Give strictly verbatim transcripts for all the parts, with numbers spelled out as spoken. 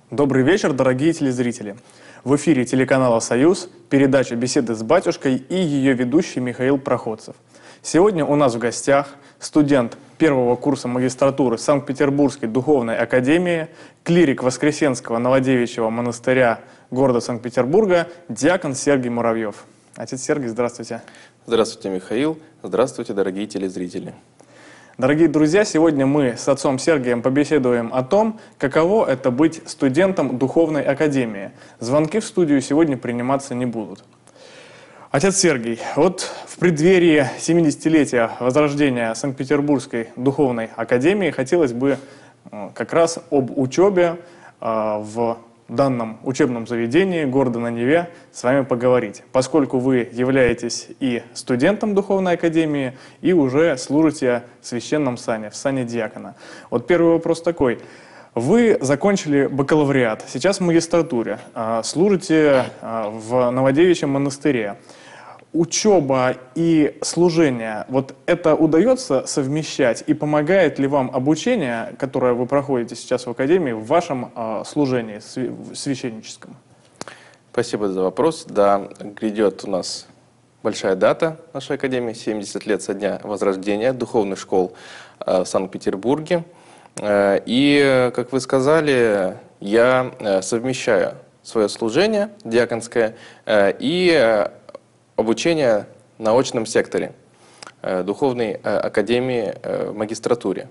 Добрый вечер, дорогие телезрители. В эфире телеканала «Союз» передача «Беседы с батюшкой» и ее ведущий Михаил Проходцев. Сегодня у нас в гостях студент первого курса магистратуры Санкт-Петербургской духовной академии, клирик Воскресенского Новодевичьего монастыря города Санкт-Петербурга, диакон Сергий Муравьев. Отец Сергий, здравствуйте. Здравствуйте, Михаил. Здравствуйте, дорогие телезрители. Дорогие друзья, сегодня мы с отцом Сергием побеседуем о том, каково это быть студентом духовной академии. Звонки в студию сегодня приниматься не будут. Отец Сергий, вот в преддверии семидесятилетия возрождения Санкт-Петербургской духовной академии хотелось бы как раз об учебе в данном учебном заведении города на Неве с вами поговорить, поскольку вы являетесь и студентом духовной академии, и уже служите в священном сане, в сане диакона. Вот первый вопрос такой. Вы закончили бакалавриат, сейчас в магистратуре, служите в Новодевичьем монастыре. Учеба и служение, вот это удается совмещать, и помогает ли вам обучение, которое вы проходите сейчас в академии, в вашем э, служении священническом? Спасибо за вопрос. Да, грядет у нас большая дата нашей академии, семьдесят лет со дня возрождения духовных школ э, в Санкт-Петербурге. Э, и, как вы сказали, я э, совмещаю свое служение диаконское э, и э, обучение на очном секторе Духовной академии в магистратуре.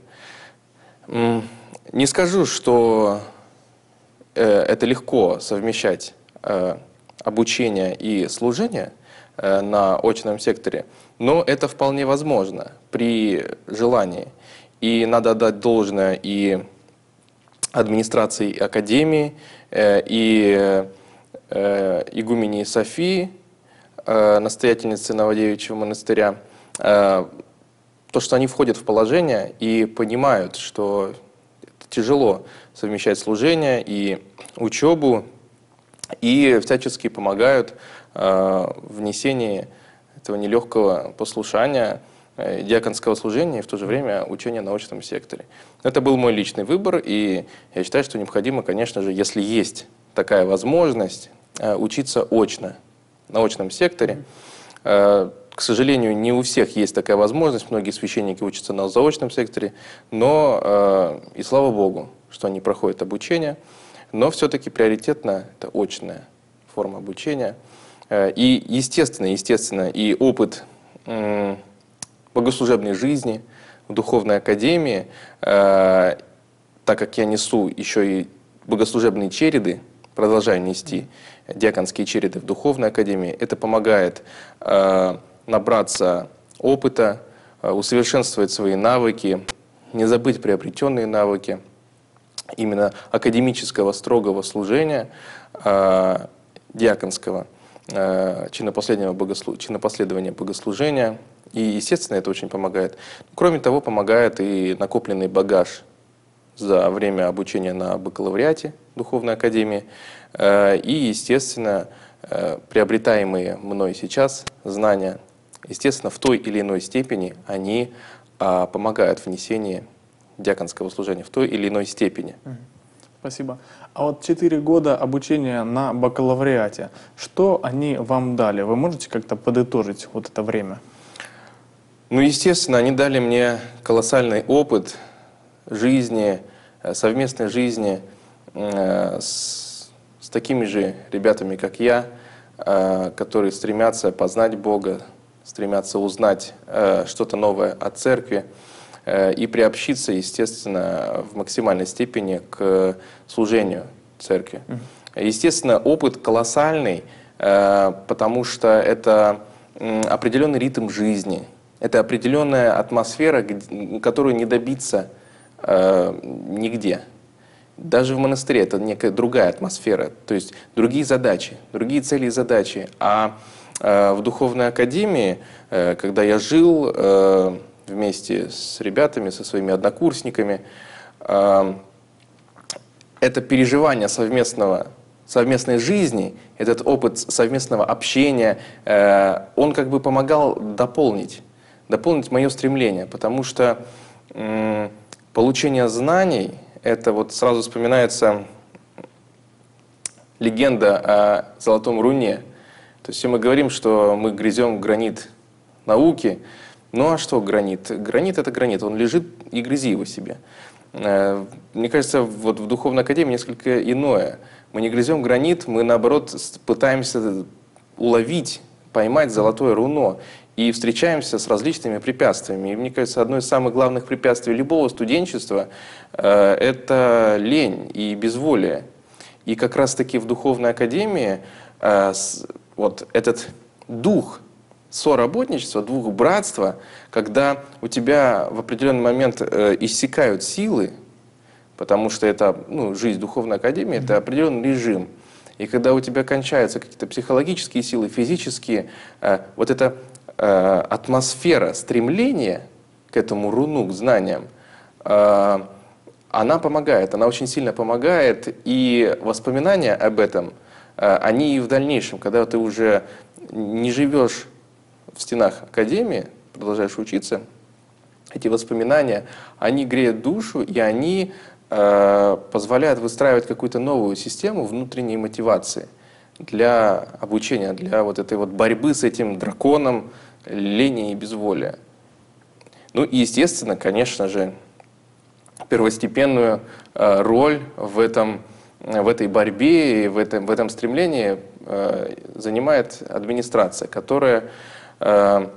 Не скажу, что это легко совмещать обучение и служение на очном секторе, но это вполне возможно при желании. И надо отдать должное и администрации академии, и игумении Софии, настоятельницы Новодевичьего монастыря, то, что они входят в положение и понимают, что это тяжело совмещать служение и учебу, и всячески помогают в внесении этого нелегкого послушания, диаконского служения и в то же время учения на очном секторе. Это был мой личный выбор, и я считаю, что необходимо, конечно же, если есть такая возможность, учиться очно. На очном секторе. К сожалению, не у всех есть такая возможность, многие священники учатся на заочном секторе, но и слава Богу, что они проходят обучение, но все-таки приоритетно это очная форма обучения. И естественно, естественно, и опыт богослужебной жизни в духовной академии, так как я несу еще и богослужебные череды, продолжаю нести диаконские череды в духовной академии. Это помогает э, набраться опыта, э, усовершенствовать свои навыки, не забыть приобретенные навыки именно академического строгого служения, э, диаконского, э, чинопоследования, богослу... чинопоследования богослужения. И, естественно, это очень помогает. Кроме того, помогает и накопленный багаж за время обучения на бакалавриате духовной академии. И, естественно, приобретаемые мной сейчас знания, естественно, в той или иной степени они помогают в внесении диаконского служения, в той или иной степени. Спасибо. А вот четыре года обучения на бакалавриате, что они вам дали? Вы можете как-то подытожить вот это время? Ну, естественно, они дали мне колоссальный опыт жизни, совместной жизни с, с такими же ребятами, как я, которые стремятся познать Бога, стремятся узнать что-то новое о церкви и приобщиться, естественно, в максимальной степени к служению церкви. Естественно, опыт колоссальный, потому что это определенный ритм жизни, это определенная атмосфера, которую не добиться э, нигде. Даже в монастыре это некая другая атмосфера, то есть другие задачи, другие цели и задачи. А э, в духовной академии, э, когда я жил э, вместе с ребятами, со своими однокурсниками, э, это переживание совместного, совместной жизни, этот опыт совместного общения, э, он как бы помогал дополнить. дополнить мое стремление, потому что м, получение знаний, это вот сразу вспоминается легенда о золотом руне. То есть все мы говорим, что мы грызем гранит науки. Ну а что гранит? Гранит — это гранит, он лежит, и грызи его себе. Мне кажется, вот в Духовной Академии несколько иное. Мы не грызем гранит, мы наоборот пытаемся уловить, поймать золотое руно. И встречаемся с различными препятствиями. И мне кажется, одно из самых главных препятствий любого студенчества э, – это лень и безволие. И как раз-таки в Духовной Академии э, с, вот этот дух соработничества, дух братства, когда у тебя в определенный момент э, иссякают силы, потому что это, ну, жизнь Духовной Академии – это определенный режим. И когда у тебя кончаются какие-то психологические силы, физические, э, вот это атмосфера стремления к этому руну, к знаниям, она помогает, она очень сильно помогает, и воспоминания об этом, они и в дальнейшем, когда ты уже не живешь в стенах Академии, продолжаешь учиться, эти воспоминания, они греют душу, и они позволяют выстраивать какую-то новую систему внутренней мотивации для обучения, для вот этой вот борьбы с этим драконом лени и безволия. Ну и, естественно, конечно же, первостепенную э, роль в, этом, в этой борьбе и в этом, в этом стремлении э, занимает администрация, которая, э,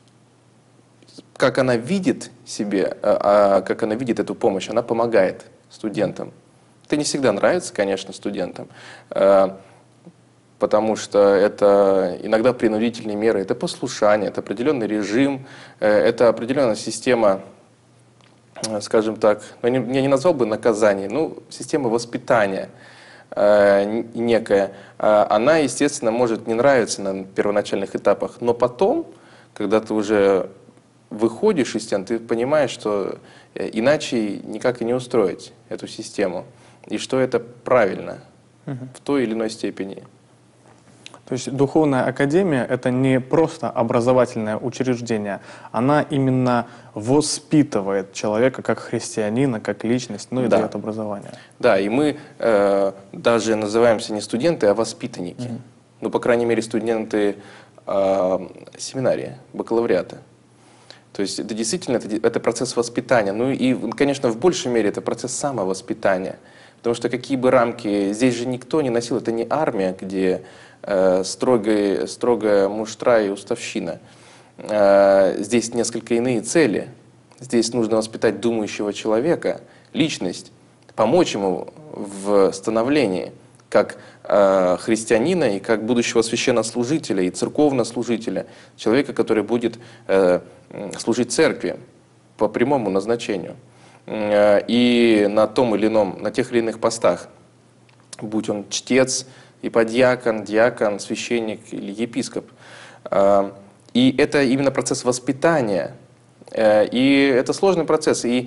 как она видит себе, э, как она видит эту помощь, она помогает студентам. Это не всегда нравится, конечно, студентам. Э, потому что это иногда принудительные меры, это послушание, это определенный режим, это определенная система, скажем так, я не назвал бы наказаний, ну, система воспитания некая. Она, естественно, может не нравиться на первоначальных этапах, но потом, когда ты уже выходишь из стен, ты понимаешь, что иначе никак и не устроить эту систему, и что это правильно угу. в той или иной степени. То есть Духовная Академия – это не просто образовательное учреждение, она именно воспитывает человека как христианина, как личность, ну и да. дает образование. Да, и мы э, даже называемся не студенты, а воспитанники. Mm-hmm. Ну, по крайней мере, студенты э, семинарии, бакалавриата. То есть это действительно это, это процесс воспитания. Ну и, конечно, в большей мере это процесс самовоспитания. Потому что какие бы рамки, здесь же никто не носил, это не армия, где э, строгая, строгая муштра и уставщина. Э, здесь несколько иные цели. Здесь нужно воспитать думающего человека, личность, помочь ему в становлении как э, христианина и как будущего священнослужителя и церковнослужителя, человека, который будет э, служить церкви по прямому назначению. И на том или ином, на тех или иных постах, будь он чтец, иподьякон, диакон, священник или епископ. И это именно процесс воспитания. И это сложный процесс. И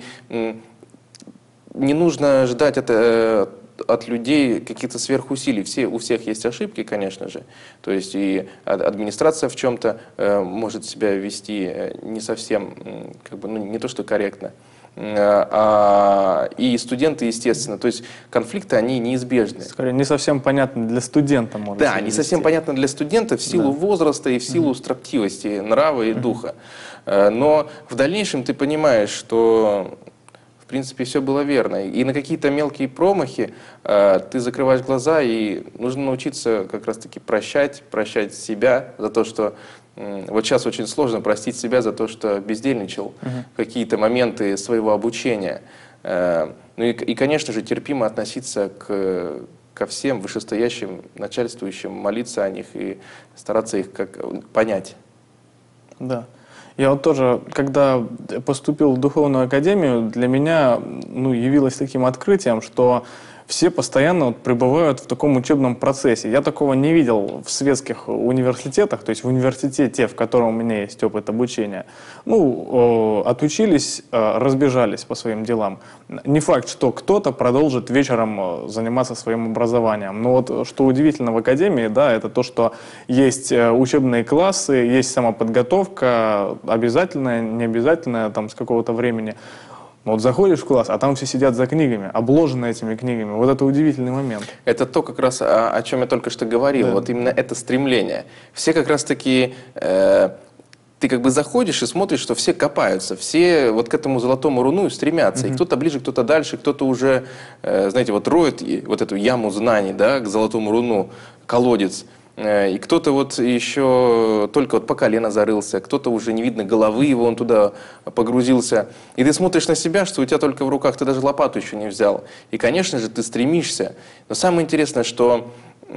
не нужно ждать это от людей каких-то сверхусилий. Все, у всех есть ошибки, конечно же. То есть и администрация в чем-то может себя вести не совсем, как бы, ну, не то что корректно. И студенты, естественно, то есть конфликты, они неизбежны. Скорее, не совсем понятно для студента. Может да, не совсем понятно для студента в силу да. возраста и в силу угу. строптивости, нрава и угу. духа. Но в дальнейшем ты понимаешь, что в принципе все было верно. И на какие-то мелкие промахи ты закрываешь глаза, и нужно научиться как раз-таки прощать, прощать себя за то, что вот сейчас очень сложно простить себя за то, что бездельничал uh-huh. какие-то моменты своего обучения. Ну и, и, конечно же, терпимо относиться к, ко всем вышестоящим начальствующим, молиться о них и стараться их как, понять. Да. Я вот тоже, когда поступил в Духовную Академию, для меня ну, явилось таким открытием, что все постоянно вот пребывают в таком учебном процессе. Я такого не видел в светских университетах, то есть в университете, в котором у меня есть опыт обучения. Ну, э, отучились, э, разбежались по своим делам. Не факт, что кто-то продолжит вечером заниматься своим образованием. Но вот что удивительно в академии, да, это то, что есть учебные классы, есть самоподготовка, обязательная, необязательная, там, с какого-то времени. Но вот заходишь в класс, а там все сидят за книгами, обложены этими книгами. Вот это удивительный момент. Это то, как раз о, о чем я только что говорил. Да. Вот именно это стремление. Все как раз таки... Э, ты как бы заходишь и смотришь, что все копаются, все вот к этому золотому руну стремятся. Mm-hmm. И кто-то ближе, кто-то дальше, кто-то уже, э, знаете, вот роет вот эту яму знаний, да, к золотому руну, колодец. Э, и кто-то вот еще только вот по колено зарылся, кто-то уже не видно головы его, он туда погрузился. И ты смотришь на себя, что у тебя только в руках, ты даже лопату еще не взял. И, конечно же, ты стремишься. Но самое интересное, что...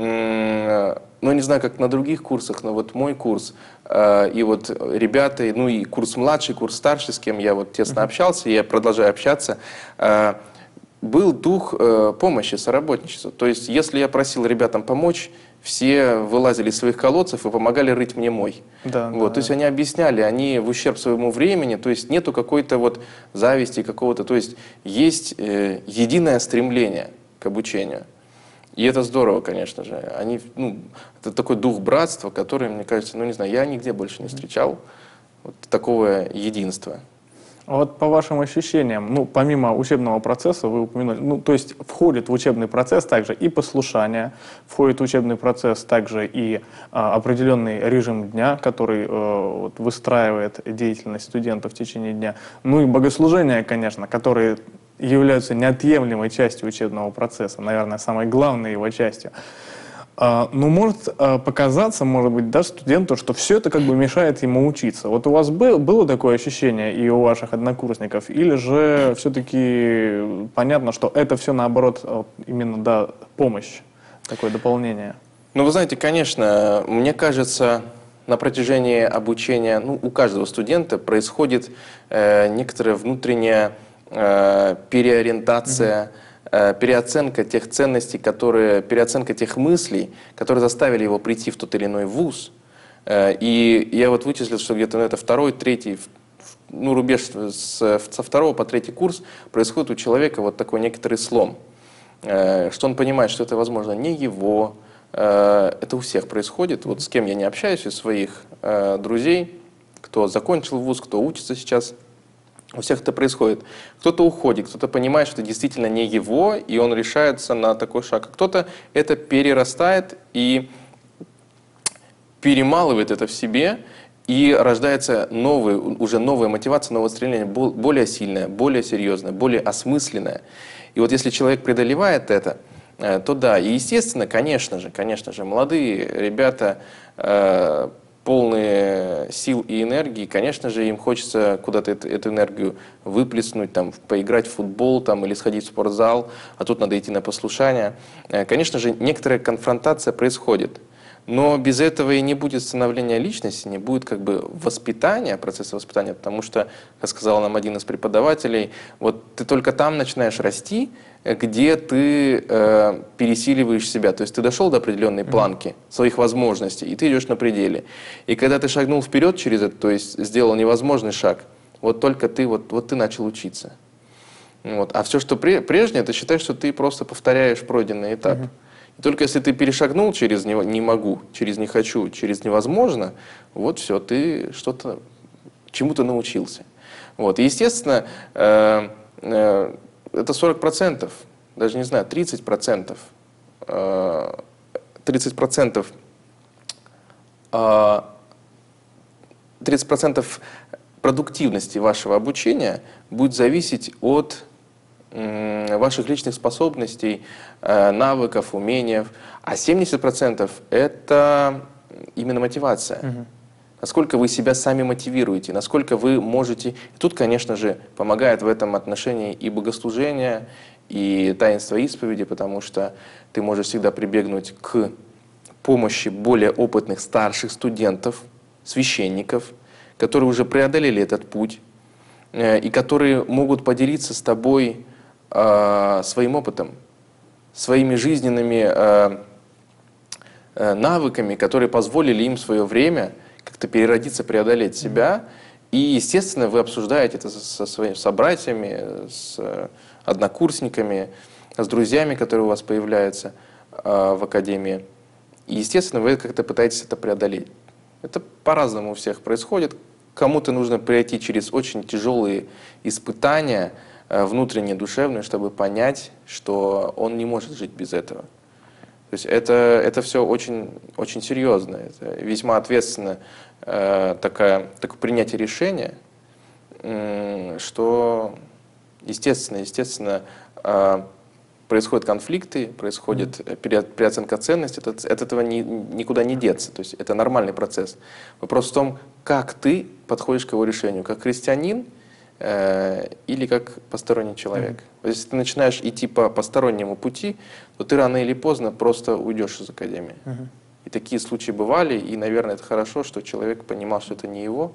Ну, не знаю, как на других курсах, но вот мой курс, э, и вот ребята, ну и курс младший, курс старший, с кем я вот тесно общался, и я продолжаю общаться, э, был дух э, помощи, соработничества. То есть, если я просил ребятам помочь, все вылазили из своих колодцев и помогали рыть мне мой. Да, вот, да, то есть, они объясняли, они в ущерб своему времени, то есть, нету какой-то вот зависти какого-то, то есть, есть э, единое стремление к обучению. И это здорово, конечно же. Они, ну, это такой дух братства, который, мне кажется, ну не знаю, я нигде больше не встречал вот такого единства. А вот по вашим ощущениям, ну, помимо учебного процесса, вы упомянули, ну, то есть входит в учебный процесс также и послушание, входит в учебный процесс также и а, определенный режим дня, который а, вот, выстраивает деятельность студентов в течение дня, ну и богослужения, конечно, которые являются неотъемлемой частью учебного процесса, наверное, самой главной его частью. А, но может а, показаться, может быть, да, студенту, что все это как бы мешает ему учиться. Вот у вас был, было такое ощущение и у ваших однокурсников, или же все-таки понятно, что это все наоборот вот, именно да, помощь, такое дополнение? Ну, вы знаете, конечно, мне кажется, на протяжении обучения, ну, у каждого студента происходит э, некоторая внутренняя э, переориентация, mm-hmm. переоценка тех ценностей, которые, переоценка тех мыслей, которые заставили его прийти в тот или иной вуз. И я вот вычислил, что где-то ну, это второй, третий, ну, рубеж с, со второго по третий курс происходит у человека вот такой некоторый слом. Что он понимает, что это, возможно, не его, это у всех происходит. Вот с кем я не общаюсь, из своих друзей, кто закончил вуз, кто учится сейчас, у всех это происходит. Кто-то уходит, кто-то понимает, что это действительно не его, и он решается на такой шаг. А кто-то это перерастает и перемалывает это в себе, и рождается новый, уже новая мотивация, новое стремление, более сильное, более серьезное, более осмысленное. И вот если человек преодолевает это, то да, и естественно, конечно же, конечно же, молодые ребята, полные сил и энергии, конечно же, им хочется куда-то эту, эту энергию выплеснуть, там, поиграть в футбол там, или сходить в спортзал, а тут надо идти на послушание. Конечно же, некоторая конфронтация происходит, но без этого и не будет становления личности, не будет как бы воспитания, процесса воспитания, потому что, как сказал нам один из преподавателей, вот ты только там начинаешь расти, где ты э, пересиливаешь себя. То есть ты дошел до определенной планки своих возможностей, и ты идешь на пределе. И когда ты шагнул вперед через это, то есть сделал невозможный шаг, вот только ты, вот, вот ты начал учиться. Вот. А все, что прежнее, ты считаешь, что ты просто повторяешь пройденный этап. Uh-huh. И только если ты перешагнул через не, не могу, через не хочу, через невозможно, вот все, ты что-то, чему-то научился. Вот. И естественно, э, э, это сорок процентов, даже не знаю, тридцать процентов, тридцать процентов, тридцать процентов продуктивности вашего обучения будет зависеть от ваших личных способностей, навыков, умений, а семьдесят процентов это именно мотивация. Угу. Насколько вы себя сами мотивируете, насколько вы можете... И тут, конечно же, помогает в этом отношении и богослужение, и таинство исповеди, потому что ты можешь всегда прибегнуть к помощи более опытных старших студентов, священников, которые уже преодолели этот путь, и которые могут поделиться с тобой э, своим опытом, своими жизненными э, навыками, которые позволили им в свое время как-то переродиться, преодолеть себя. И, естественно, вы обсуждаете это со своими собратьями, с однокурсниками, с друзьями, которые у вас появляются э, в академии. И, естественно, вы как-то пытаетесь это преодолеть. Это по-разному у всех происходит. Кому-то нужно пройти через очень тяжелые испытания, внутреннюю, душевную, чтобы понять, что он не может жить без этого. То есть это, это все очень, очень серьезно, это весьма ответственно э, такое, такое принятие решения, э, что естественно, естественно э, происходят конфликты, происходит пере, переоценка ценностей, это, от этого ни, никуда не деться, то есть это нормальный процесс. Вопрос в том, как ты подходишь к его решению, как христианин, или как посторонний человек. Mm-hmm. Если ты начинаешь идти по постороннему пути, то ты рано или поздно просто уйдешь из академии. Mm-hmm. И такие случаи бывали, и, наверное, это хорошо, что человек понимал, что это не его,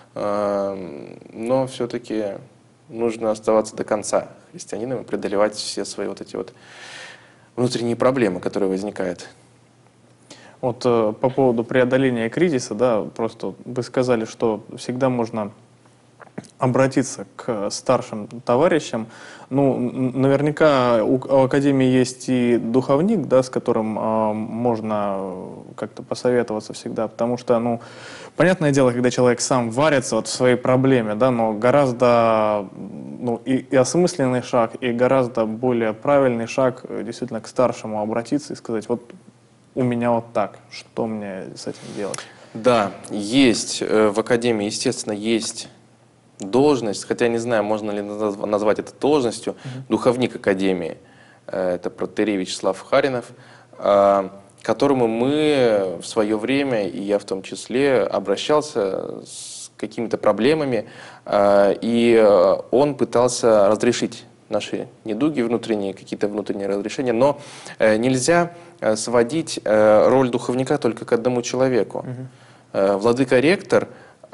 но все-таки нужно оставаться до конца христианином и преодолевать все свои вот эти вот внутренние проблемы, которые возникают. Вот э, по поводу преодоления кризиса, да, просто вы сказали, что всегда можно обратиться к старшим товарищам. Ну, наверняка у, у Академии есть и духовник, да, с которым э, можно как-то посоветоваться всегда, потому что, ну, понятное дело, когда человек сам варится вот в своей проблеме, да, но гораздо, ну, и, и осмысленный шаг, и гораздо более правильный шаг действительно к старшему обратиться и сказать, вот у меня вот так, что мне с этим делать? Да, есть в Академии, естественно, есть должность, хотя не знаю, можно ли назвать это должностью, uh-huh. духовник Академии, это протоиерей Вячеслав Харинов, к которому мы в свое время, и я в том числе, обращался с какими-то проблемами, и он пытался разрешить наши недуги внутренние, какие-то внутренние разрешения, но нельзя сводить роль духовника только к одному человеку. Uh-huh. Владыка-ректор,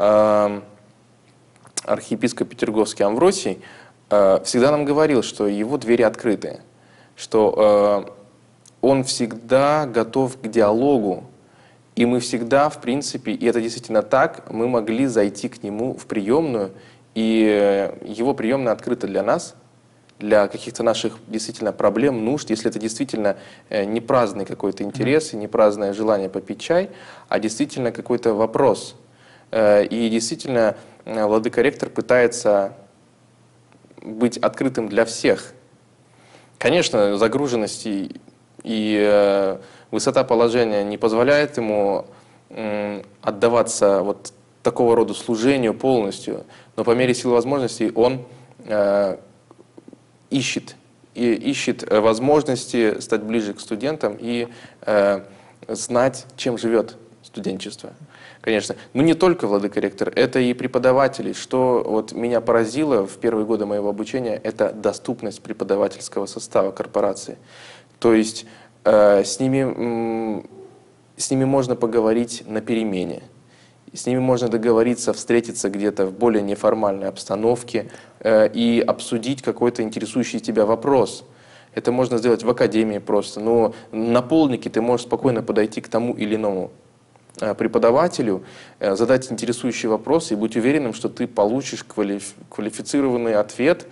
архиепископ Петерговский Амвросий, всегда нам говорил, что его двери открыты, что он всегда готов к диалогу, и мы всегда, в принципе, и это действительно так, мы могли зайти к нему в приемную, и его приемная открыта для нас, для каких-то наших действительно проблем, нужд, если это действительно не праздный какой-то интерес, и не праздное желание попить чай, а действительно какой-то вопрос. И действительно владыка-ректор пытается быть открытым для всех. Конечно, загруженность и, и э, высота положения не позволяет ему э, отдаваться вот такого рода служению полностью, но по мере сил возможностей он э, ищет, и ищет возможности стать ближе к студентам и э, знать, чем живет студенчество. Конечно. Но не только владыка-ректор, это и преподаватели. Что вот меня поразило в первые годы моего обучения, это доступность преподавательского состава корпорации. То есть э, с ними, м, с ними можно поговорить на перемене. С ними можно договориться, встретиться где-то в более неформальной обстановке э, и обсудить какой-то интересующий тебя вопрос. Это можно сделать в академии просто. Но на полднике ты можешь спокойно подойти к тому или иному преподавателю, задать интересующий вопрос и быть уверенным, что ты получишь квалиф- квалифицированный ответ.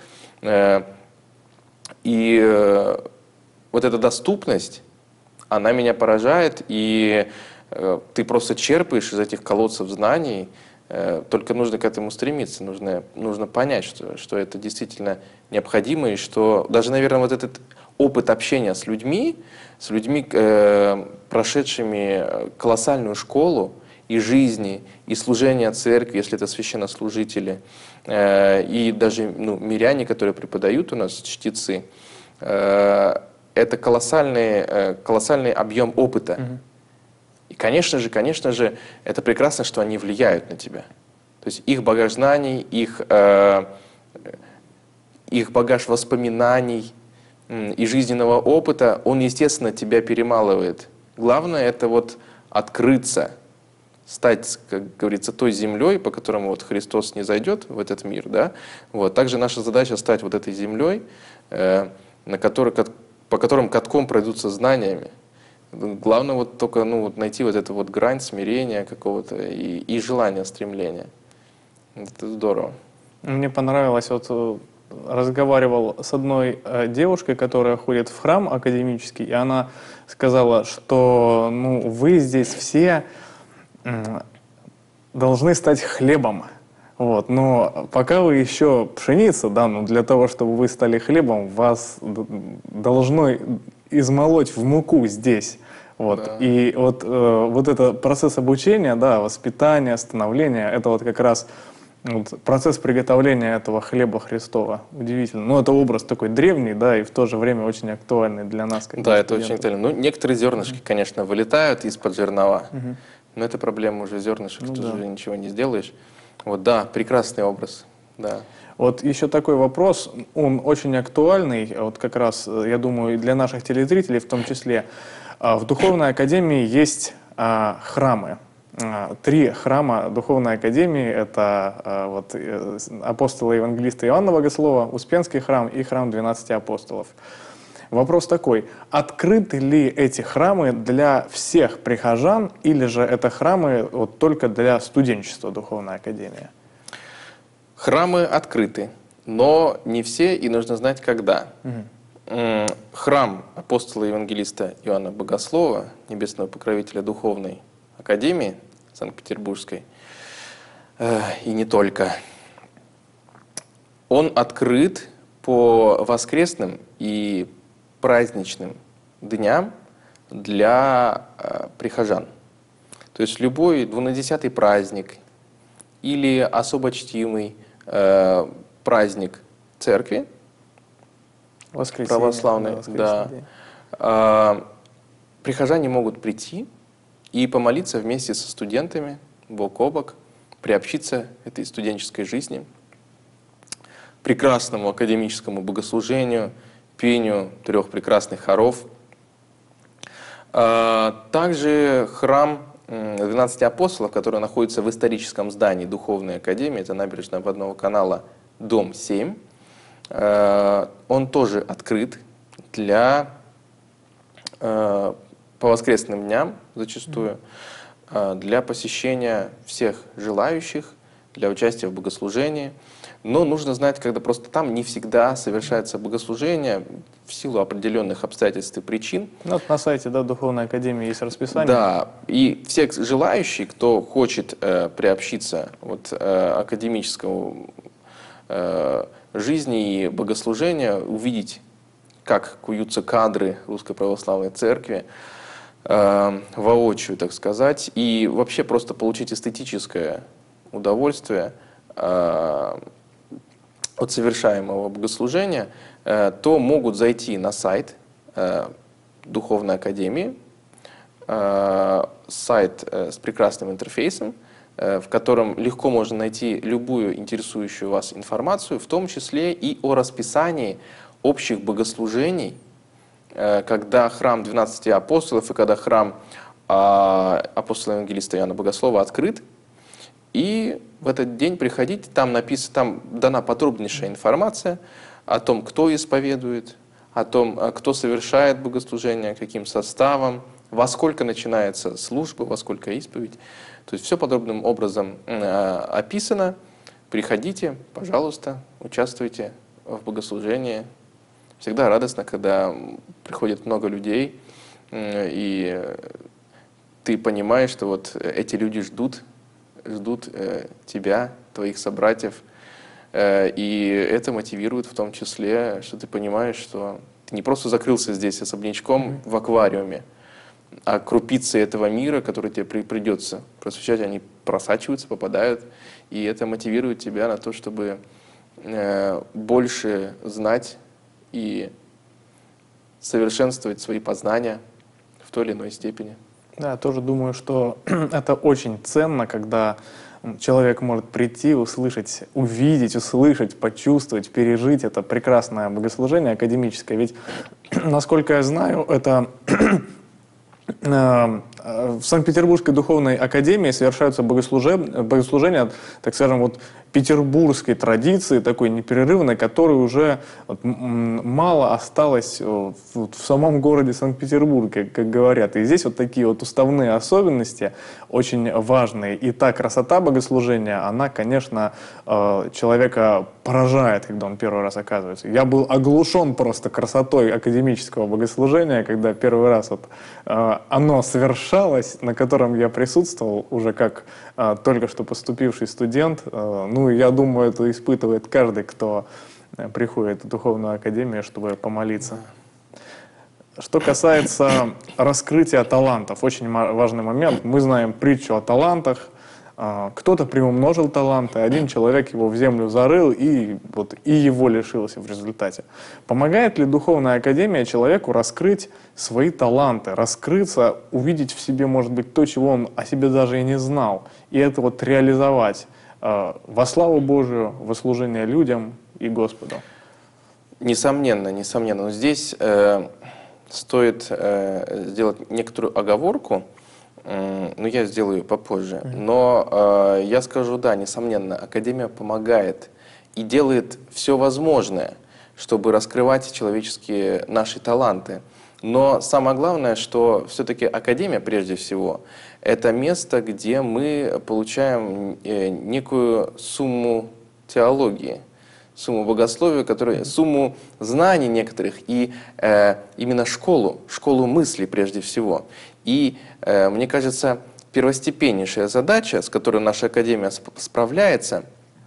И вот эта доступность, она меня поражает, и ты просто черпаешь из этих колодцев знаний, только нужно к этому стремиться, нужно, нужно понять, что, что это действительно необходимо, и что даже, наверное, вот этот опыт общения с людьми, с людьми, э, прошедшими колоссальную школу и жизни, и служения церкви, если это священнослужители, э, и даже ну, миряне, которые преподают у нас, чтецы, э, это колоссальный, э, колоссальный объем опыта. Mm-hmm. И, конечно же, конечно же, это прекрасно, что они влияют на тебя. То есть их багаж знаний, их, э, их багаж воспоминаний и жизненного опыта, он, естественно, тебя перемалывает. Главное — это вот открыться, стать, как говорится, той землей, по которому вот Христос не зайдет в этот мир. Да? Вот. Также наша задача — стать вот этой землей, э, на которой, по которым катком пройдутся знаниями. Главное вот только ну, вот найти вот эту вот грань смирения какого-то и, и желания, стремления. Это здорово. Мне понравилось, вот разговаривал с одной э, девушкой, которая ходит в храм академический, и она сказала, что ну, вы здесь все э, должны стать хлебом. Вот, но пока вы еще пшеница, да, ну для того, чтобы вы стали хлебом, вас должно измолоть в муку здесь. Вот. Да. И вот, э, вот этот процесс обучения, да, воспитания, становления, это вот как раз вот процесс приготовления этого хлеба Христова. Удивительно. Ну, это образ такой древний, да, и в то же время очень актуальный для нас. Как да, это очень актуально. Ну, некоторые зернышки, mm-hmm. конечно, вылетают из-под жернова, mm-hmm. но это проблема уже зернышек, ну, тут да. уже ничего не сделаешь. Вот, да, прекрасный образ, да. Вот еще такой вопрос, он очень актуальный, вот как раз, я думаю, и для наших телезрителей в том числе. В Духовной Академии есть а, храмы. А, три храма Духовной Академии – это а, вот, апостола евангелиста Иоанна Богослова, Успенский храм и храм двенадцати апостолов. Вопрос такой, открыты ли эти храмы для всех прихожан, или же это храмы вот, только для студенчества Духовной Академии? Храмы открыты, но не все, и нужно знать, когда. Угу. Храм апостола евангелиста Иоанна Богослова, небесного покровителя Духовной Академии Санкт-Петербургской, э, и не только, он открыт по воскресным и праздничным дням для э, прихожан. То есть любой двунадесятый праздник или особо чтимый э, праздник церкви, православный, да, да. Прихожане могут прийти и помолиться вместе со студентами, бок о бок, приобщиться этой студенческой жизни, прекрасному академическому богослужению, пению трех прекрасных хоров. Также храм двенадцати апостолов, который находится в историческом здании Духовной Академии, это набережная Обводного канала, дом семь, он тоже открыт для, по воскресным дням зачастую, для посещения всех желающих, для участия в богослужении. Но нужно знать, когда просто там не всегда совершается богослужение в силу определенных обстоятельств и причин. Ну, вот на сайте, да, Духовной Академии есть расписание. Да, и все желающие, кто хочет э, приобщиться вот, э, академическому э, жизни и богослужения, увидеть, как куются кадры Русской Православной Церкви, э, воочию, так сказать, и вообще просто получить эстетическое удовольствие э, от совершаемого богослужения, э, то могут зайти на сайт э, Духовной Академии, э, сайт э, с прекрасным интерфейсом, в котором легко можно найти любую интересующую вас информацию, в том числе и о расписании общих богослужений, когда храм двенадцати апостолов и когда храм апостола евангелиста Иоанна Богослова открыт. И в этот день приходите, там написано, там дана подробнейшая информация о том, кто исповедует, о том, кто совершает богослужение, каким составом, во сколько начинается служба, во сколько исповедь. То есть все подробным образом э, описано. Приходите, пожалуйста, участвуйте в богослужении. Всегда радостно, когда приходит много людей, э, и ты понимаешь, что вот эти люди ждут, ждут э, тебя, твоих собратьев. Э, и это мотивирует в том числе, что ты понимаешь, что ты не просто закрылся здесь особнячком mm-hmm. в аквариуме, а крупицы этого мира, которые тебе при, придется просвещать, они просачиваются, попадают, и это мотивирует тебя на то, чтобы э, больше знать и совершенствовать свои познания в той или иной степени. Да, я тоже думаю, что это очень ценно, когда человек может прийти, услышать, увидеть, услышать, почувствовать, пережить это прекрасное богослужение академическое. Ведь, насколько я знаю, это в Санкт-Петербургской духовной академии совершаются богослужения, богослужения, так скажем, вот петербургской традиции, такой непрерывной, которой уже вот, мало осталось в, в самом городе Санкт-Петербург, как, как говорят. И здесь вот такие вот уставные особенности очень важные. И та красота богослужения, она, конечно, человека поражает, когда он первый раз оказывается. Я был оглушен просто красотой академического богослужения, когда первый раз вот, оно совершалось. собралось, на котором я присутствовал уже как а, только что поступивший студент. А, ну, я думаю, это испытывает каждый, кто а, приходит в Духовную Академию, чтобы помолиться. Что касается раскрытия талантов, очень важный момент. Мы знаем притчу о талантах. Кто-то приумножил таланты, один человек его в землю зарыл, и, вот, и его лишился в результате. Помогает ли Духовная Академия человеку раскрыть свои таланты, раскрыться, увидеть в себе, может быть, то, чего он о себе даже и не знал, и это вот реализовать э, во славу Божию, во служение людям и Господу? Несомненно, несомненно. Но здесь э, стоит э, сделать некоторую оговорку. Ну, я сделаю ее попозже. Но э, я скажу, да, несомненно, Академия помогает и делает все возможное, чтобы раскрывать человеческие наши таланты. Но самое главное, что все-таки Академия, прежде всего, это место, где мы получаем э, некую сумму теологии, сумму богословия, которая, сумму знаний некоторых и э, именно школу, школу мыслей прежде всего. И э, мне кажется, первостепеннейшая задача, с которой наша Академия справляется,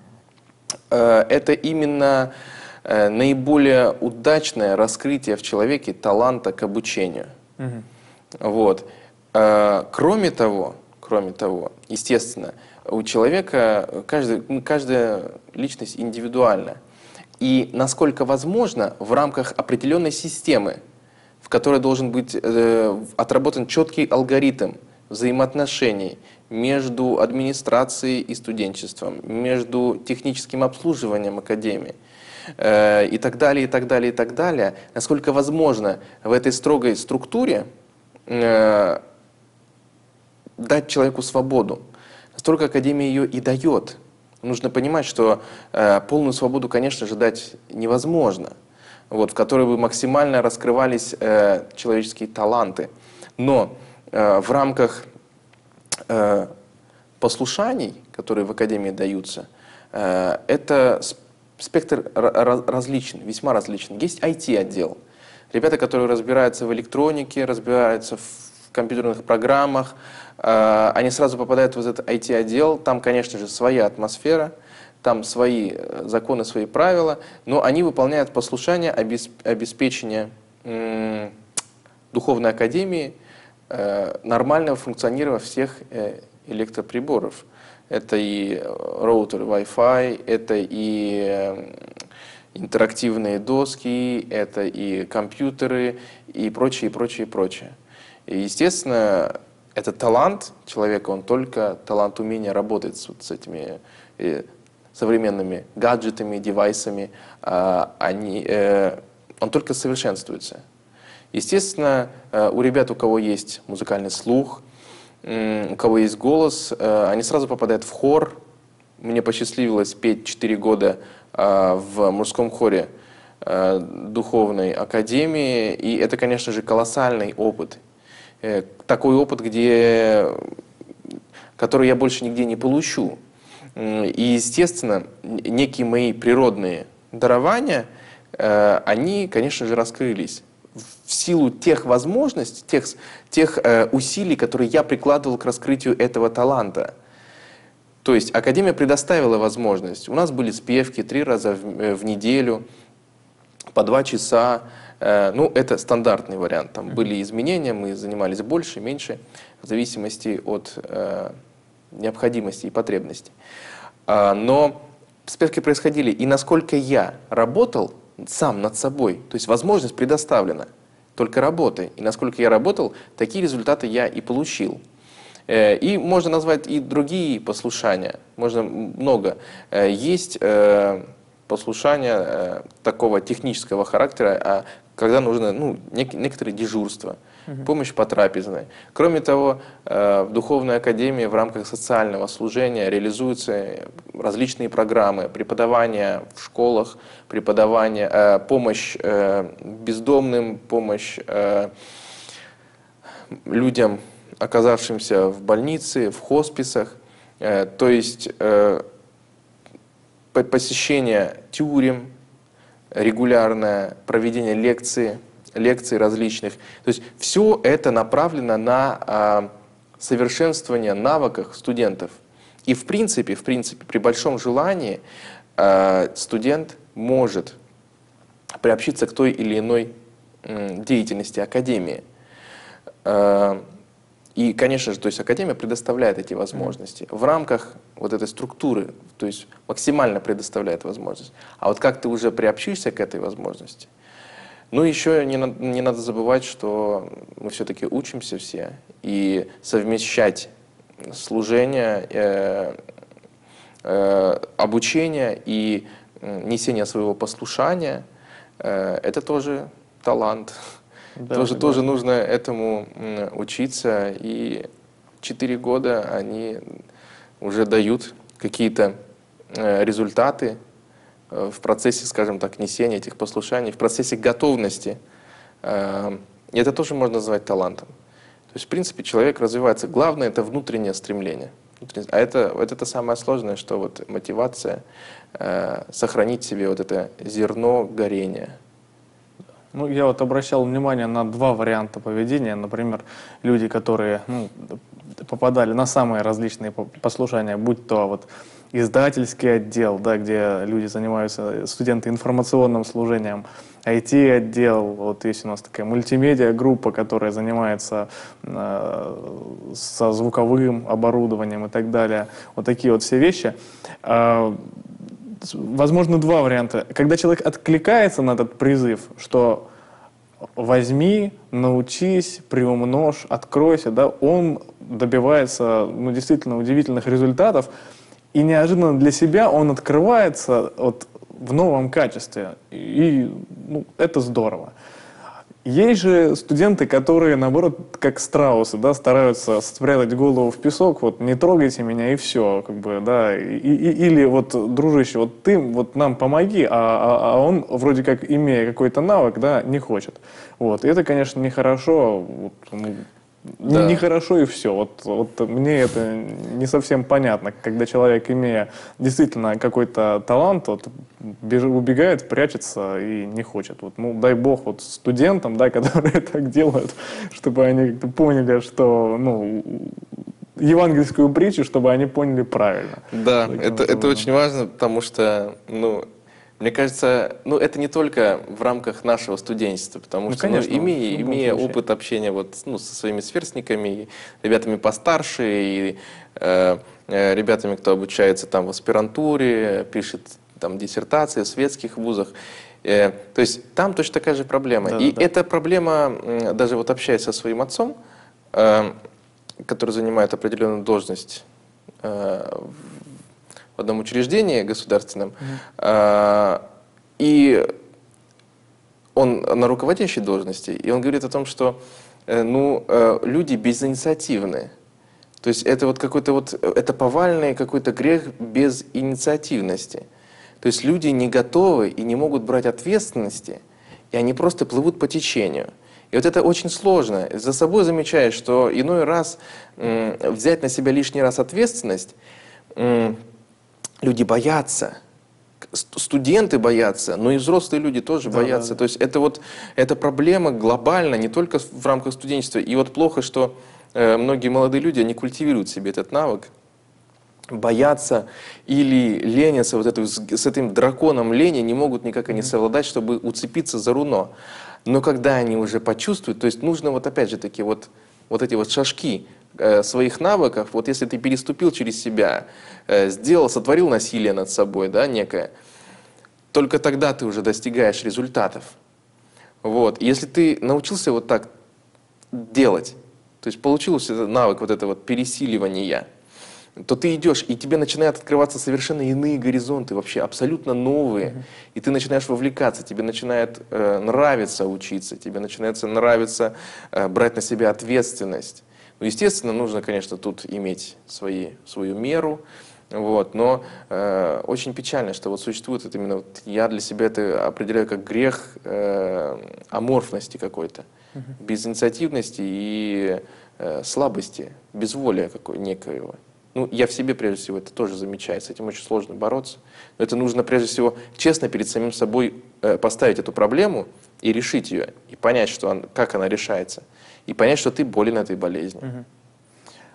э, это именно э, наиболее удачное раскрытие в человеке таланта к обучению. Mm-hmm. Вот. Э, кроме того, кроме того, естественно, у человека каждый, каждая личность индивидуальна. И насколько возможно, в рамках определенной системы, в которой должен быть э, отработан четкий алгоритм взаимоотношений между администрацией и студенчеством, между техническим обслуживанием академии э, и так далее, и так далее, и так далее, насколько возможно в этой строгой структуре э, дать человеку свободу. Настолько Академия ее и дает. Нужно понимать, что э, полную свободу, конечно же, дать невозможно, вот, в которой бы максимально раскрывались э, человеческие таланты. Но э, в рамках э, послушаний, которые в Академии даются, э, это спектр различен, весьма различен. Есть ай ти-отдел. Ребята, которые разбираются в электронике, разбираются в компьютерных программах, они сразу попадают в этот ай ти-отдел, там, конечно же, своя атмосфера, там свои законы, свои правила, но они выполняют послушание, обеспечение Духовной Академии нормального функционирования всех электроприборов. Это и роутер Wi-Fi, это и интерактивные доски, это и компьютеры, и прочее, и прочее, и прочее. И, естественно, этот талант человека, он только талант умения работать с, вот, с этими э, современными гаджетами, девайсами, э, они, э, он только совершенствуется. Естественно, э, у ребят, у кого есть музыкальный слух, э, у кого есть голос, э, они сразу попадают в хор. Мне посчастливилось петь четыре года э, в мужском хоре э, Духовной Академии, и это, конечно же, колоссальный опыт. Такой опыт, где, который я больше нигде не получу. И, естественно, некие мои природные дарования, они, конечно же, раскрылись в силу тех возможностей, тех, тех усилий, которые я прикладывал к раскрытию этого таланта. То есть Академия предоставила возможность. У нас были спевки три раза в, в неделю, по два часа. Ну, это стандартный вариант. Там были изменения, мы занимались больше, меньше, в зависимости от э, необходимости и потребностей. А, но спевки происходили. И насколько я работал сам над собой, то есть возможность предоставлена только работой. И насколько я работал, такие результаты я и получил. Э, и можно назвать и другие послушания. Можно много. Э, есть э, послушания э, такого технического характера, а когда нужно ну, нек некоторые дежурства, uh-huh. помощь по трапезной. Кроме того, э, в Духовной Академии в рамках социального служения реализуются различные программы преподавания в школах, преподавания, э, помощь э, бездомным, помощь э, людям, оказавшимся в больнице, в хосписах. Э, то есть э, посещение тюрем, регулярное проведение лекций, лекций различных. То есть все это направлено на совершенствования навыков студентов. И в принципе, в принципе, при большом желании э, студент может приобщиться к той или иной э, деятельности академии. Э, и, конечно же, то есть академия предоставляет эти возможности в рамках вот этой структуры, то есть максимально предоставляет возможность. А вот как ты уже приобщишься к этой возможности? Ну, еще не, надо, не надо забывать, что мы все-таки учимся все, и совмещать служение, э, э, обучение и несение своего послушания э, – это тоже талант. Да, тоже, да. тоже нужно этому учиться, и четыре года они уже дают какие-то э, результаты в процессе, скажем так, несения этих послушаний, в процессе готовности. И это тоже можно назвать талантом. То есть, в принципе, человек развивается. Главное – это внутреннее стремление. А это, вот это самое сложное, что вот мотивация, э, сохранить себе вот это зерно горения. Ну, я вот обращал внимание на два варианта поведения. Например, люди, которые ну, попадали на самые различные послушания, будь то вот издательский отдел, да, где люди занимаются, студенты, информационным служением, ай ти-отдел, вот есть у нас такая мультимедиа-группа, которая занимается э, со звуковым оборудованием и так далее. Вот такие вот все вещи. Э, возможно, два варианта. Когда человек откликается на этот призыв, что возьми, научись, приумножь, откройся, да, он добивается ну, действительно удивительных результатов, и неожиданно для себя он открывается вот, в новом качестве. И ну, это здорово. Есть же студенты, которые, наоборот, как страусы, да, стараются спрятать голову в песок, вот не трогайте меня и все, как бы, да, и, и, или вот, дружище, вот ты вот нам помоги, а, а, а он вроде как, имея какой-то навык, да, не хочет. Вот, и это, конечно, нехорошо, вот, ну, Да. нехорошо и все. Вот, вот мне это не совсем понятно, когда человек, имея действительно какой-то талант, вот, беж, убегает, прячется и не хочет. Вот, ну, дай бог вот студентам, да, которые так делают, чтобы они как-то поняли, что, ну, евангельскую притчу, чтобы они поняли правильно. Да, Таким это, это образом. очень важно, потому что, ну, мне кажется, ну, это не только в рамках нашего студенчества, потому Ну, что, конечно, ну, в имея, любом имея случае. опыт общения вот, ну, со своими сверстниками, и ребятами постарше, и э, э, ребятами, кто обучается там в аспирантуре, пишет там диссертации в светских вузах, э, то есть там точно такая же проблема. Да, и да, да. эта проблема, э, даже вот общаясь со своим отцом, э, который занимает определенную должность э, в одном учреждении государственном, mm-hmm. и он на руководящей должности, и он говорит о том, что ну, люди безинициативны. То есть это вот какой-то вот, это повальный какой-то грех без инициативности. То есть люди не готовы и не могут брать ответственности, и они просто плывут по течению. И вот это очень сложно. За собой замечаешь, что иной раз м, взять на себя лишний раз ответственность, м, люди боятся, студенты боятся, но и взрослые люди тоже Да, боятся. да, да. То есть это вот эта проблема глобальна, не только в рамках студенчества. И вот плохо, что э, многие молодые люди, они культивируют в себе этот навык, боятся или ленятся вот эту, с этим драконом лени, не могут никак они совладать, чтобы уцепиться за руно. Но когда они уже почувствуют, то есть нужно вот опять же таки вот, вот эти вот шажки э, своих навыков, вот если ты переступил через себя, э, сделал, сотворил насилие над собой, да, некое, только тогда ты уже достигаешь результатов. Вот. И если ты научился вот так делать, то есть получился этот навык вот это вот пересиливания, то ты идешь, и тебе начинают открываться совершенно иные горизонты, вообще абсолютно новые. Mm-hmm. И ты начинаешь вовлекаться, тебе начинает э, нравиться учиться, тебе начинает нравиться э, брать на себя ответственность. Ну, естественно, нужно, конечно, тут иметь свои, свою меру, вот, но э, очень печально, что вот существует это именно, вот, я для себя это определяю как грех э, аморфности какой-то, mm-hmm. безинициативности и э, слабости, безволия какой некоего. Ну, я в себе, прежде всего, это тоже замечаю, с этим очень сложно бороться. Но это нужно, прежде всего, честно перед самим собой э, поставить эту проблему и решить ее, и понять, что он, как она решается, и понять, что ты болен этой болезнью. Угу.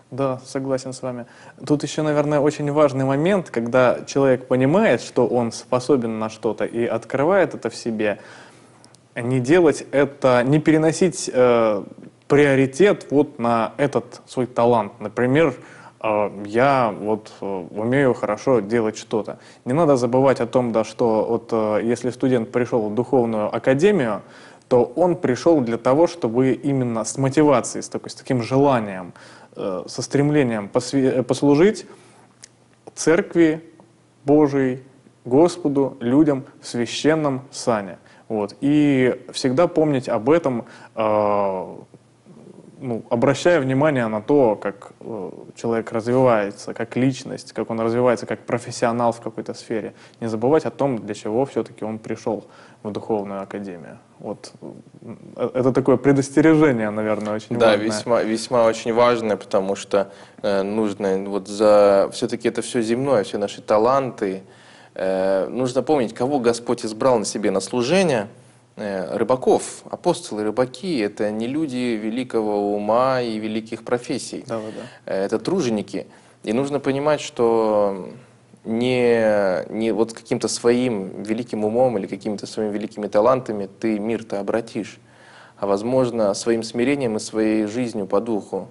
Да, согласен с вами. Тут еще, наверное, очень важный момент, когда человек понимает, что он способен на что-то и открывает это в себе, не делать это, не переносить э, приоритет вот на этот свой талант. Например, э, я вот э, умею хорошо делать что-то. Не надо забывать о том, да, что вот, э, если студент пришел в духовную академию, то он пришел для того, чтобы именно с мотивацией, с, такой, с таким желанием, э, со стремлением посвя- послужить Церкви Божией, Господу, людям в священном сане. Вот. И всегда помнить об этом, э, ну, обращая внимание на то, как э, человек развивается, как личность, как он развивается, как профессионал в какой-то сфере. Не забывать о том, для чего все-таки он пришел в духовную академию. Вот. Это такое предостережение, наверное, очень Да, важное. весьма, весьма очень важное, потому что э, нужно вот за... Все-таки это все земное, все наши таланты. Э, нужно помнить, кого Господь избрал на себе на служение. Э, рыбаков, апостолы, рыбаки — это не люди великого ума и великих профессий. Да, да, да. Э, это труженики. И нужно понимать, что не, не вот каким-то своим великим умом или какими-то своими великими талантами ты мир-то обратишь, а, возможно, своим смирением и своей жизнью по духу.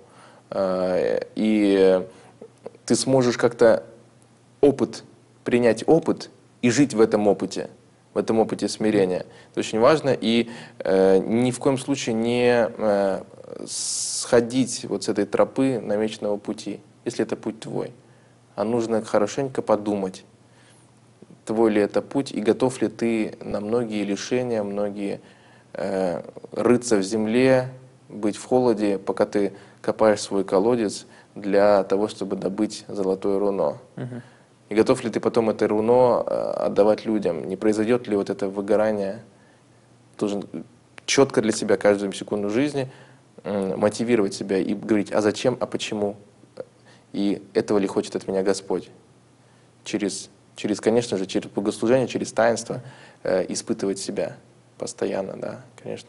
И ты сможешь как-то опыт, принять опыт и жить в этом опыте, в этом опыте смирения. Это очень важно. И э, ни в коем случае не э, сходить вот с этой тропы намеченного пути, если это путь твой. А нужно хорошенько подумать, твой ли это путь, и готов ли ты на многие лишения, многие э, рыться в земле, быть в холоде, пока ты копаешь свой колодец для того, чтобы добыть золотое руно. Мгм. И готов ли ты потом это руно э, отдавать людям? Не произойдет ли вот это выгорание? Должен четко для себя каждую секунду жизни э, мотивировать себя и говорить, а зачем, а почему? И этого ли хочет от меня Господь? Через, через конечно же, через богослужение, через таинство э, испытывать себя постоянно, да, конечно.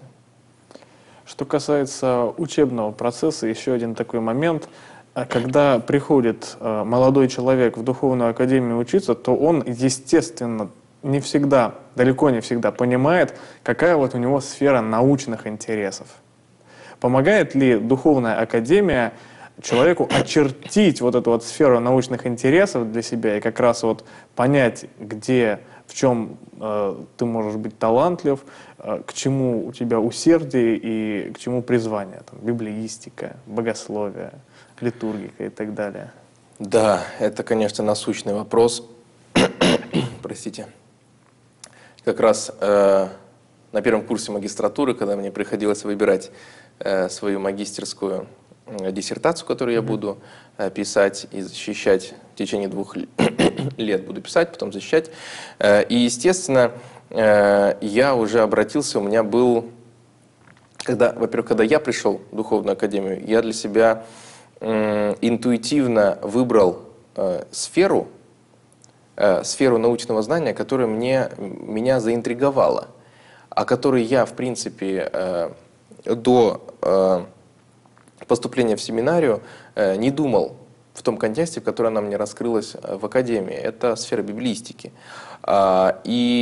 Что касается учебного процесса, еще один такой момент. А Когда приходит э, молодой человек в духовную академию учиться, то он, естественно, не всегда, далеко не всегда понимает, какая вот у него сфера научных интересов. Помогает ли духовная академия человеку очертить вот эту вот сферу научных интересов для себя и как раз вот понять, где, в чем э, ты можешь быть талантлив, э, к чему у тебя усердие и к чему призвание, там, библеистика, богословие, литургика и так далее. Да, это, конечно, насущный вопрос. Простите. Как раз э, на первом курсе магистратуры, когда мне приходилось выбирать э, свою магистерскую э, диссертацию, которую я буду э, писать и защищать в течение двух лет, буду писать, потом защищать. Э, и, естественно, э, я уже обратился, у меня был, когда, во-первых, когда я пришел в духовную академию, я для себя э, интуитивно выбрал э, сферу, э, сферу научного знания, которая мне, меня заинтриговала, о которой я, в принципе, э, до э, поступления в семинарию э, не думал в том контексте, в котором она мне раскрылась в академии. Это сфера библеистики. А,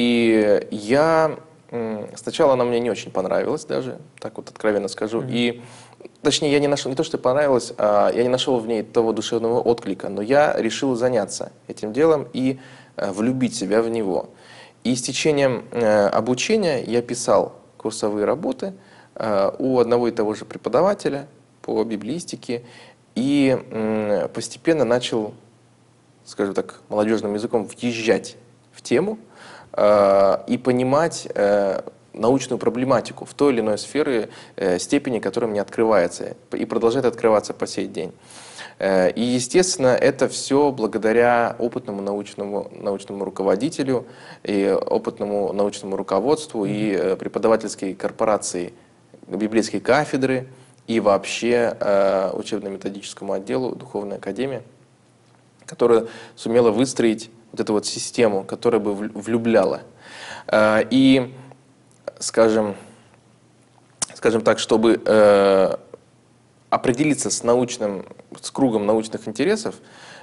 и я... м, Сначала она мне не очень понравилась даже, так вот откровенно скажу. Мгм. И, точнее, я не нашел, не то, что понравилось, а я не нашел в ней того душевного отклика, но я решил заняться этим делом и э, влюбить себя в него. И с течением э, обучения я писал курсовые работы э, у одного и того же преподавателя по библеистике и м, постепенно начал, скажем так, молодежным языком въезжать в тему э, и понимать э, научную проблематику в той или иной сфере, э, степени, которая мне открывается и продолжает открываться по сей день. Э, И, естественно, это все благодаря опытному научному, научному руководителю, и опытному научному руководству, и э, преподавательской корпорации библейской кафедры, и вообще э, учебно-методическому отделу Духовной академии, которая сумела выстроить вот эту вот систему, которая бы вл- влюбляла. Э, И, скажем, скажем так, чтобы э, определиться с научным, с кругом научных интересов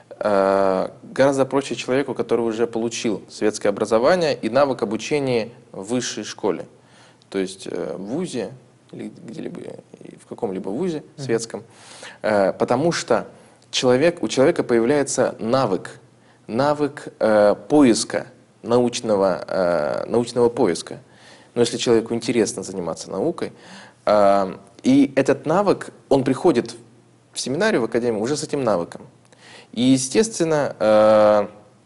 э, гораздо проще человеку, который уже получил светское образование и навык обучения в высшей школе. То есть э, в вузе, или где-либо, в каком-либо вузе светском. Э, потому что человек, у человека появляется навык, навык э, поиска, научного, э, научного поиска. Но если человеку интересно заниматься наукой, э, и этот навык, он приходит в семинарию, в академию уже с этим навыком. И, естественно, э,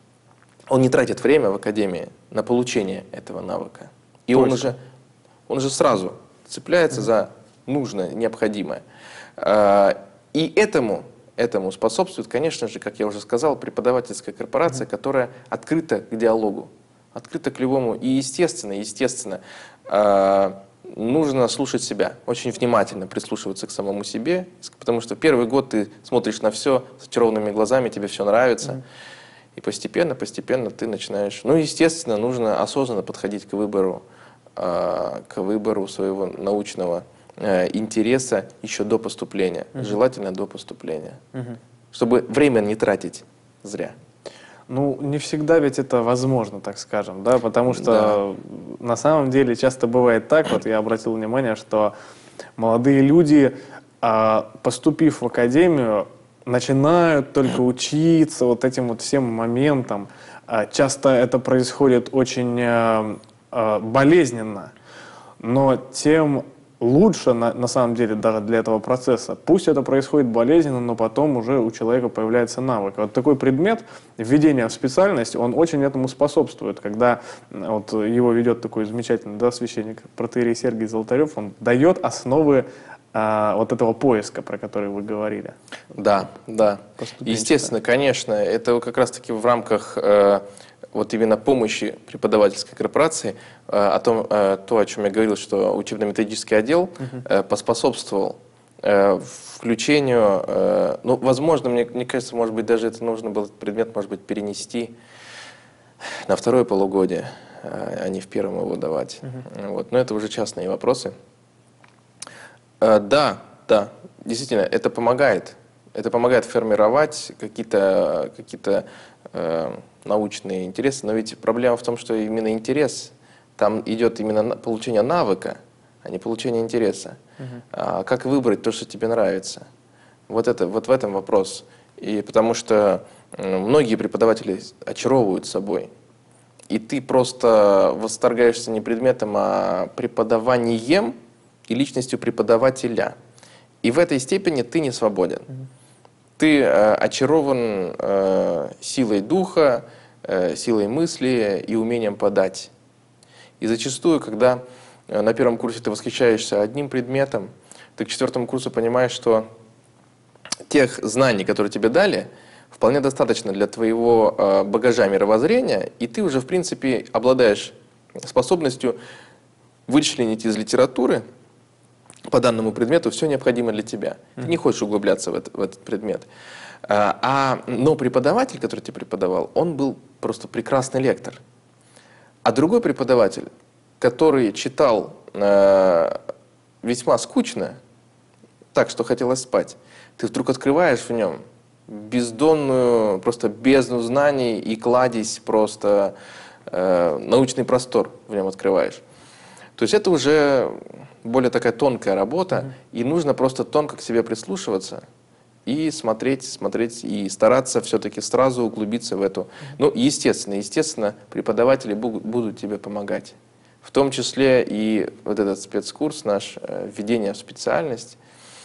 он не тратит время в академии на получение этого навыка. И он уже, он уже сразу цепляется за нужное, необходимое. Э, и этому, этому способствует, конечно же, как я уже сказал, преподавательская корпорация, которая открыта к диалогу, открыта к любому. И, естественно, естественно, э, нужно слушать себя, очень внимательно прислушиваться к самому себе, потому что первый год ты смотришь на все с очарованными глазами, тебе все нравится, mm-hmm. и постепенно, постепенно ты начинаешь... Ну, естественно, нужно осознанно подходить к выбору, э, к выбору своего научного э, интереса еще до поступления, mm-hmm. желательно до поступления, mm-hmm. чтобы время не тратить зря. Ну, не всегда ведь это возможно, так скажем, да, потому что да. на самом деле часто бывает так, вот я обратил внимание, что молодые люди, поступив в академию, начинают только учиться вот этим вот всем моментам. Часто это происходит очень болезненно, но тем лучше, на, на самом деле, даже для этого процесса. Пусть это происходит болезненно, но потом уже у человека появляется навык. Вот такой предмет, введение в специальность, он очень этому способствует. Когда вот его ведет такой замечательный, да, священник протоиерей Сергий Золотарев, он дает основы а, вот этого поиска, про который вы говорили. Да, да. Естественно, конечно, это как раз-таки в рамках... Э, вот именно помощи преподавательской корпорации, э, о том, э, то, о чем я говорил, что учебно-методический отдел э, поспособствовал э, включению, э, ну, возможно, мне, мне кажется, может быть, даже это нужно было этот предмет, может быть, перенести на второе полугодие, э, а не в первом его давать. Uh-huh. Вот. Но это уже частные вопросы. Э, да, да, действительно, это помогает. Это помогает формировать какие-то какие-то э, научные интересы, но ведь проблема в том, что именно интерес, там идет именно получение навыка, а не получение интереса. Uh-huh. А как выбрать то, что тебе нравится? Вот, это, вот в этом вопрос. И потому что многие преподаватели очаровывают собой. И ты просто восторгаешься не предметом, а преподаванием и личностью преподавателя. И в этой степени ты не свободен. Uh-huh. Ты э, очарован э, силой духа, э, силой мысли и умением подать. И зачастую, когда э, на первом курсе ты восхищаешься одним предметом, ты к четвертому курсу понимаешь, что тех знаний, которые тебе дали, вполне достаточно для твоего э, багажа мировоззрения, и ты уже, в принципе, обладаешь способностью вычленить из литературы по данному предмету все необходимое для тебя. Mm-hmm. Ты не хочешь углубляться в, это, в этот предмет. А, а, но преподаватель, который тебе преподавал, он был просто прекрасный лектор. А другой преподаватель, который читал э, весьма скучно, так, что хотелось спать, ты вдруг открываешь в нем бездонную, просто бездну знаний и кладезь, просто э, научный простор в нем открываешь. То есть это уже более такая тонкая работа, mm-hmm. и нужно просто тонко к себе прислушиваться и смотреть, смотреть, и стараться все-таки сразу углубиться в эту. Mm-hmm. Ну, естественно, естественно, преподаватели будут, будут тебе помогать. В том числе и вот этот спецкурс наш, введение в специальность,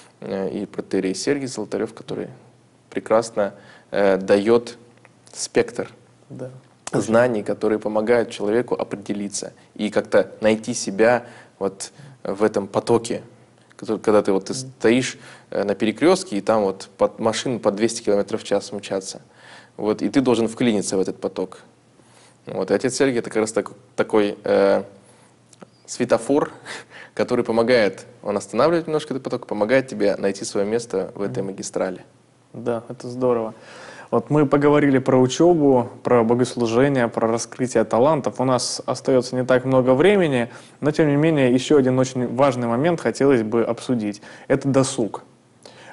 и протоиерей Сергий Золотарев, который прекрасно э, дает спектр. Да. Знаний, которые помогают человеку определиться и как-то найти себя вот в этом потоке. Когда ты, вот, ты стоишь на перекрестке, и там вот под машины по двести километров в час мчатся. Вот, и ты должен вклиниться в этот поток. Вот, и отец Сергий — это как раз так, такой э, светофор, который помогает, он останавливает немножко этот поток, помогает тебе найти свое место в этой магистрали. Да, это здорово. Вот мы поговорили про учебу, про богослужение, про раскрытие талантов. У нас остается не так много времени, но тем не менее еще один очень важный момент хотелось бы обсудить. Это досуг.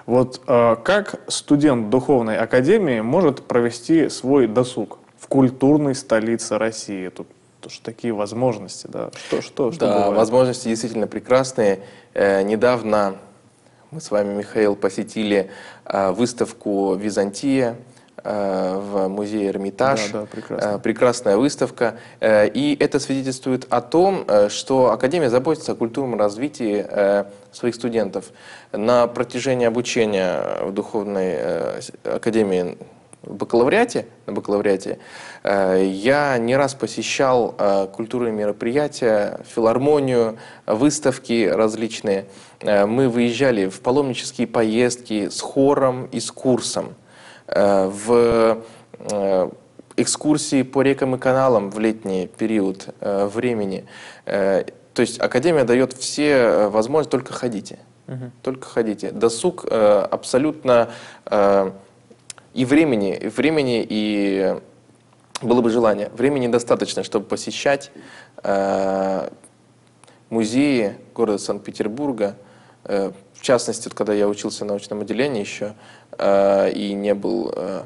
Вот э, как студент Духовной Академии может провести свой досуг в культурной столице России? Тут тоже такие возможности, да? Что, что, что Да, бывает? возможности действительно прекрасные. Э, недавно мы с вами, Михаил, посетили э, выставку «Византия» э, в музее «Эрмитаж». Да, да, прекрасно. Э, прекрасная выставка. Э, и это свидетельствует о том, э, что Академия заботится о культурном развитии э, своих студентов. На протяжении обучения в Духовной э, Академии в бакалавриате, на бакалавриате э, я не раз посещал э, культурные мероприятия, филармонию, выставки различные. Э, мы выезжали в паломнические поездки с хором и с курсом, э, в э, экскурсии по рекам и каналам в летний период э, времени. Э, то есть Академия дает все возможности, только ходите. Угу. Только ходите. Досуг э, абсолютно... Э, И времени, и времени, и было бы желание. Времени достаточно, чтобы посещать э, музеи города Санкт-Петербурга. Э, в частности, когда я учился в научном отделении еще э, и не был э,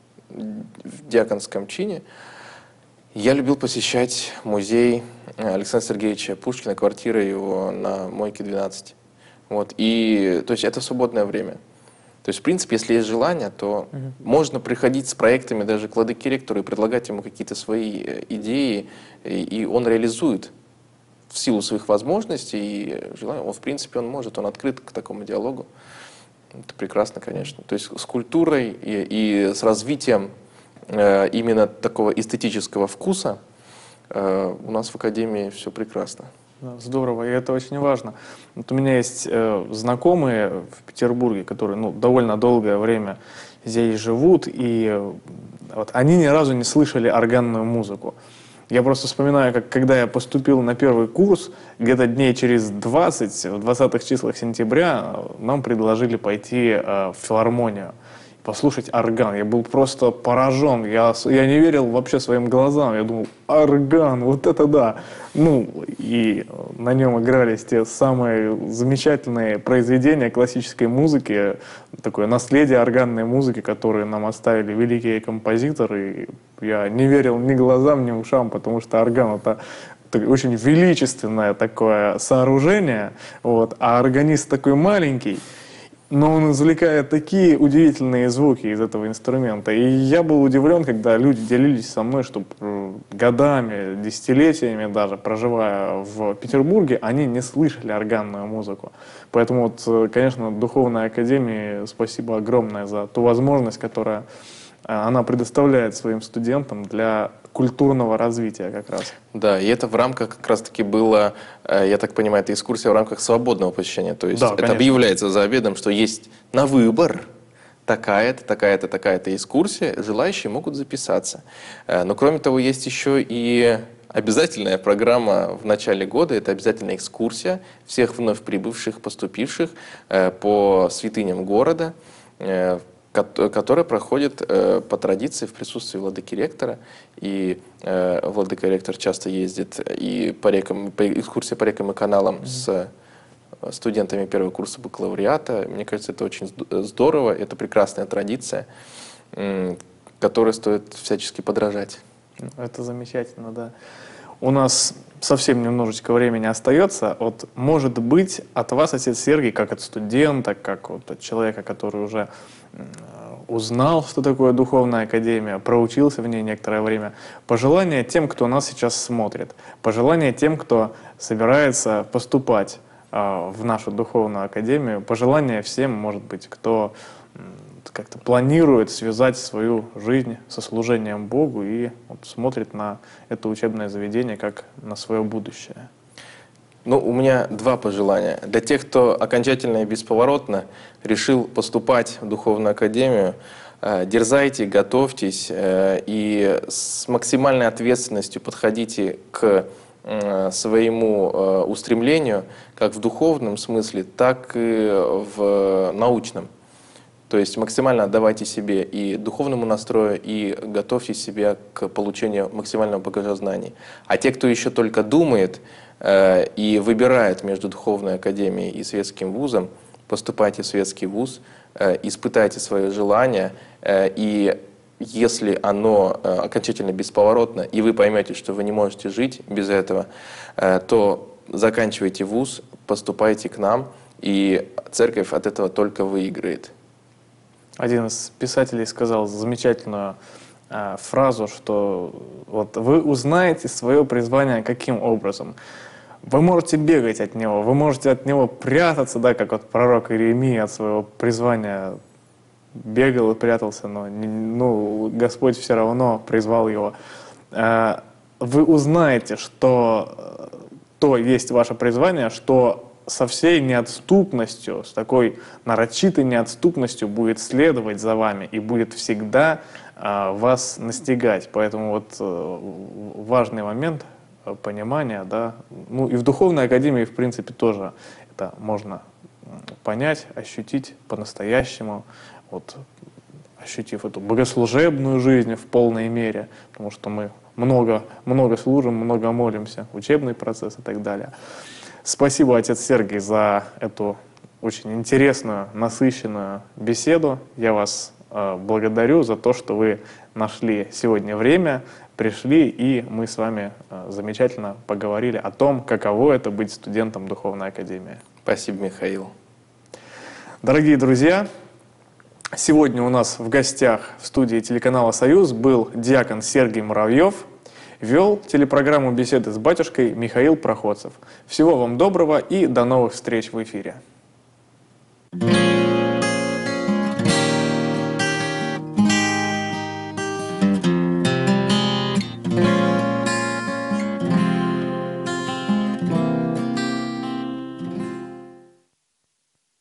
в диаконском чине, я любил посещать музей Александра Сергеевича Пушкина, квартира его на Мойке двенадцать. Вот. И, то есть это свободное время. То есть, в принципе, если есть желание, то угу. можно приходить с проектами даже к владыке-ректору и предлагать ему какие-то свои идеи, и, и он реализует в силу своих возможностей и желания. Он, в принципе, он может, он открыт к такому диалогу. Это прекрасно, конечно. То есть с культурой и, и с развитием э, именно такого эстетического вкуса э, у нас в Академии все прекрасно. Здорово, и это очень важно. Вот у меня есть э, знакомые в Петербурге, которые ну, довольно долгое время здесь живут, и э, вот, они ни разу не слышали органную музыку. Я просто вспоминаю, как когда я поступил на первый курс, где-то дней через двадцать, в двадцатых числах сентября, нам предложили пойти э, в филармонию, послушать орган. Я был просто поражен. Я, я не верил вообще своим глазам. Я думал, орган, вот это да. Ну, и на нем игрались те самые замечательные произведения классической музыки, такое наследие органной музыки, которые нам оставили великие композиторы. И я не верил ни глазам, ни ушам, потому что орган — это очень величественное такое сооружение, вот, а органист такой маленький. Но он извлекает такие удивительные звуки из этого инструмента. И я был удивлен, когда люди делились со мной, что годами, десятилетиями даже, проживая в Петербурге, они не слышали органную музыку. Поэтому, вот, конечно, Духовной Академии спасибо огромное за ту возможность, которая она предоставляет своим студентам для культурного развития как раз. Да, и это в рамках как раз-таки было, я так понимаю, это экскурсия в рамках свободного посещения. То есть да, это конечно. Объявляется за обедом, что есть на выбор такая-то, такая-то, такая-то экскурсия, желающие могут записаться. Но кроме того, есть еще и обязательная программа в начале года, это обязательная экскурсия всех вновь прибывших, поступивших по святыням города, которая проходит э, по традиции в присутствии владыки-ректора. И э, владыка-ректор часто ездит и по, рекам, по экскурсии по рекам и каналам mm-hmm. с студентами первого курса бакалавриата. Мне кажется, это очень здорово, это прекрасная традиция, э, которой стоит всячески подражать. Это замечательно, да. У нас совсем немножечко времени остается. Вот, может быть, от вас, отец Сергий, как от студента, как вот от человека, который уже узнал, что такое Духовная Академия, проучился в ней некоторое время, пожелания тем, кто нас сейчас смотрит, пожелания тем, кто собирается поступать э, в нашу Духовную Академию, пожелания всем, может быть, кто как-то планирует связать свою жизнь со служением Богу и вот, смотрит на это учебное заведение как на свое будущее. Ну, у меня два пожелания. Для тех, кто окончательно и бесповоротно решил поступать в Духовную Академию, э, дерзайте, готовьтесь э, и с максимальной ответственностью подходите к э, своему э, устремлению, как в духовном смысле, так и в научном. То есть максимально отдавайте себе и духовному настрою, и готовьте себя к получению максимального багажа знаний. А те, кто еще только думает э, и выбирает между Духовной Академией и светским вузом, поступайте в светский вуз, э, испытайте свое желание, э, и если оно э, окончательно бесповоротно, и вы поймете, что вы не можете жить без этого, э, то заканчивайте вуз, поступайте к нам, и церковь от этого только выиграет. Один из писателей сказал замечательную э, фразу, что вот вы узнаете свое призвание каким образом. Вы можете бегать от него, вы можете от него прятаться, да, как вот пророк Иеремия от своего призвания бегал и прятался, но не, ну, Господь все равно призвал его. Э, вы узнаете, что то есть ваше призвание, что со всей неотступностью, с такой нарочитой неотступностью будет следовать за вами и будет всегда э, вас настигать. Поэтому вот э, важный момент понимания, да, ну и в духовной академии, в принципе, тоже это можно понять, ощутить по-настоящему, вот, ощутив эту богослужебную жизнь в полной мере, потому что мы много, много служим, много молимся, учебный процесс и так далее. Спасибо, отец Сергий, за эту очень интересную, насыщенную беседу. Я вас э, благодарю за то, что вы нашли сегодня время, пришли, и мы с вами э, замечательно поговорили о том, каково это быть студентом Духовной Академии. Спасибо, Михаил. Дорогие друзья, сегодня у нас в гостях в студии телеканала «Союз» был диакон Сергий Муравьев, вел телепрограмму «Беседы с батюшкой» Михаил Проходцев. Всего вам доброго и до новых встреч в эфире.